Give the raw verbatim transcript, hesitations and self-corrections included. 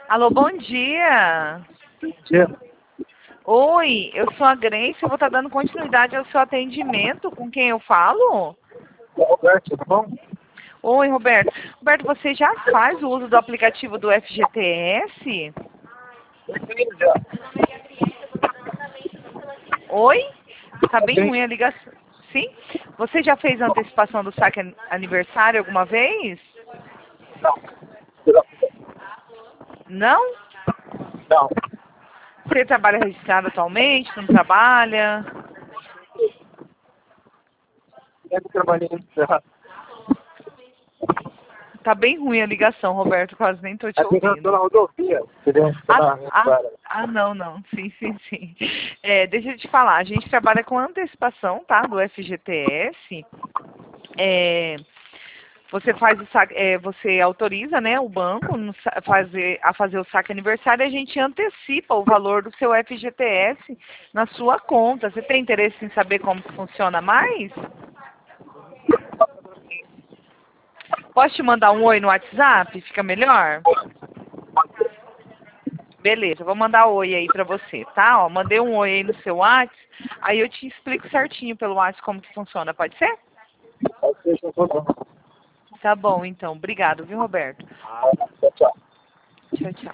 Alô, bom dia. Bom dia. Oi, eu sou a Grace, eu vou estar dando continuidade ao seu atendimento. Com quem eu falo? Roberto, tudo bom? Oi, Roberto. Roberto, você já faz o uso do aplicativo do F G T S? Sim, já. Oi? Tá bem Sim. ruim a ligação. Sim? Você já fez a antecipação do saque an- aniversário alguma vez? Não. Não? Não. Você trabalha registrado atualmente? Não trabalha? Sempre trabalhei no Serra. Tá bem ruim a ligação, Roberto, quase nem tô te Aqui eu estou ouvindo. na rodovia. Entendeu? Tô Ah, na minha ah, cara. ah, não, não. Sim, sim, sim. É, deixa eu te falar, a gente trabalha com antecipação, tá? Do F G T S. É, você faz o saque, é, você autoriza, né, o banco no sa- fazer, a fazer o saque aniversário e a gente antecipa o valor do seu F G T S na sua conta. Você tem interesse em saber como que funciona mais? Posso te mandar um oi no WhatsApp? Fica melhor? Beleza, vou mandar oi aí pra você, tá? Ó, mandei um oi aí no seu WhatsApp, aí eu te explico certinho pelo WhatsApp como que funciona, pode ser? Pode ser, eu tô bom. Tá bom, então. Obrigado, viu, Roberto? Ah, tchau, tchau. Tchau, tchau.